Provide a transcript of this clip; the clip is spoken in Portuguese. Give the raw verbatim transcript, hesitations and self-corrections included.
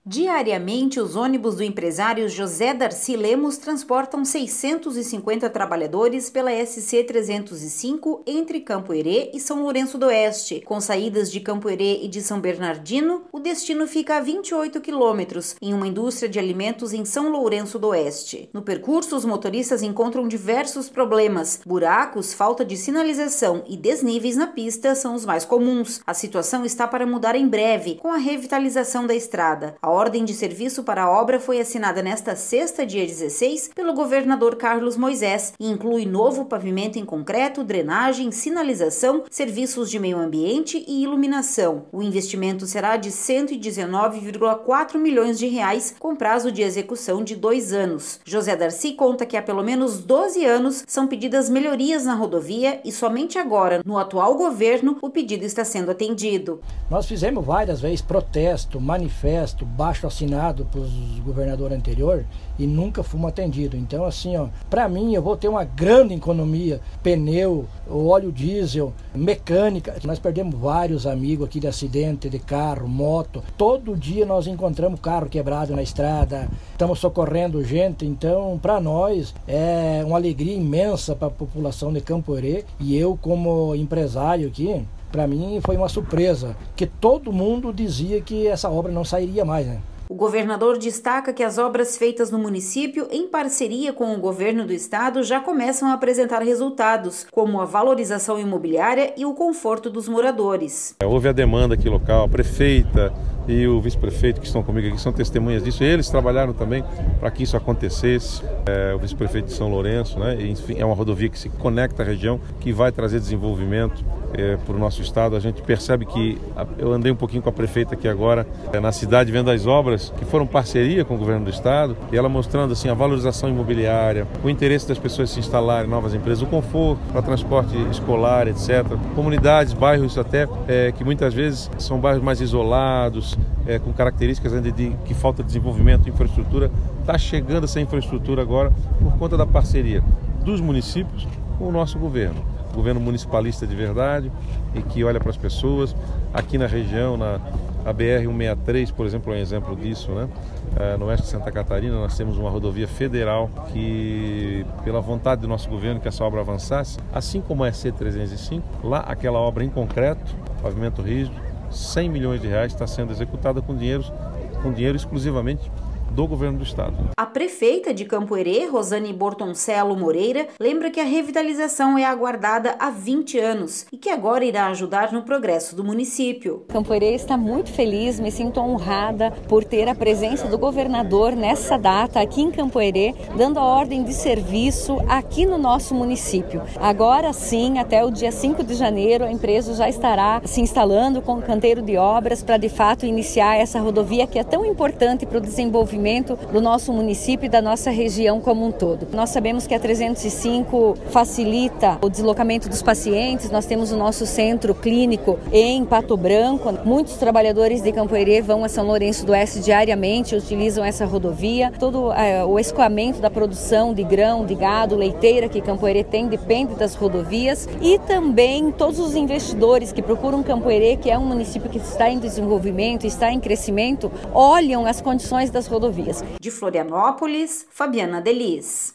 Diariamente, os ônibus do empresário José Darcy Lemos transportam seiscentos e cinquenta trabalhadores pela S C trezentos e cinco entre Campo Herê e São Lourenço do Oeste. Com saídas de Campo Herê e de São Bernardino, o destino fica a vinte e oito quilômetros, em uma indústria de alimentos em São Lourenço do Oeste. No percurso, os motoristas encontram diversos problemas. Buracos, falta de sinalização e desníveis na pista são os mais comuns. A situação está para mudar em breve, com a revitalização da estrada. A A ordem de serviço para a obra foi assinada nesta sexta, dia dezesseis, pelo governador Carlos Moisés e inclui novo pavimento em concreto, drenagem, sinalização, serviços de meio ambiente e iluminação. O investimento será de cento e dezenove vírgula quatro milhões de reais, com prazo de execução de dois anos. José Darcy conta que há pelo menos doze anos são pedidas melhorias na rodovia e somente agora, no atual governo, o pedido está sendo atendido. Nós fizemos várias vezes protesto, manifesto, baixo assinado para os governadores anteriores e nunca fomos atendidos. Então, assim, ó, para mim, eu vou ter uma grande economia, pneu, óleo diesel, mecânica. Nós perdemos vários amigos aqui de acidente de carro, moto. Todo dia nós encontramos carro quebrado na estrada, estamos socorrendo gente. Então, para nós, é uma alegria imensa para a população de Campo Herê. E eu, como empresário aqui, para mim foi uma surpresa, que todo mundo dizia que essa obra não sairia mais, né? O governador destaca que as obras feitas no município, em parceria com o governo do estado, já começam a apresentar resultados, como a valorização imobiliária e o conforto dos moradores. Houve a demanda aqui local, a prefeita e o vice-prefeito que estão comigo aqui são testemunhas disso. Eles trabalharam também para que isso acontecesse. É, o vice-prefeito de São Lourenço, né? Enfim, é uma rodovia que se conecta à região, que vai trazer desenvolvimento é, para o nosso estado. A gente percebe que, eu andei um pouquinho com a prefeita aqui agora, é, na cidade, vendo as obras que foram parceria com o governo do estado, e ela mostrando assim a valorização imobiliária, o interesse das pessoas se instalarem em novas empresas, o conforto para transporte escolar, etcétera. Comunidades, bairros até é, que muitas vezes são bairros mais isolados, é, com características de, de que falta desenvolvimento de infraestrutura. Está chegando essa infraestrutura agora por conta da parceria dos municípios com o nosso governo. Governo municipalista de verdade e que olha para as pessoas. Aqui na região, na a B R cento e sessenta e três, por exemplo, é um exemplo disso, né? No oeste de Santa Catarina, nós temos uma rodovia federal que, pela vontade do nosso governo, que essa obra avançasse, assim como a S C trezentos e cinco, lá aquela obra em concreto, pavimento rígido, cem milhões de reais está sendo executada com dinheiro, com dinheiro exclusivamente do governo do estado. A prefeita de Campo Herê, Rosane Bortoncello Moreira, lembra que a revitalização é aguardada há vinte anos e que agora irá ajudar no progresso do município. Campo Herê está muito feliz, me sinto honrada por ter a presença do governador nessa data aqui em Campo Herê, dando a ordem de serviço aqui no nosso município. Agora sim, até o dia cinco de janeiro, a empresa já estará se instalando com o canteiro de obras para de fato iniciar essa rodovia que é tão importante para o desenvolvimento do nosso município e da nossa região como um todo. Nós sabemos que a trezentos e cinco facilita o deslocamento dos pacientes, nós temos o nosso centro clínico em Pato Branco. Muitos trabalhadores de Campo Herê vão a São Lourenço do Oeste diariamente, utilizam essa rodovia. Todo é, o escoamento da produção de grão, de gado, leiteira que Campo Herê tem depende das rodovias e também todos os investidores que procuram Campo Herê, que é um município que está em desenvolvimento, está em crescimento, olham as condições das rodovias. De Florianópolis, Fabiana Delis.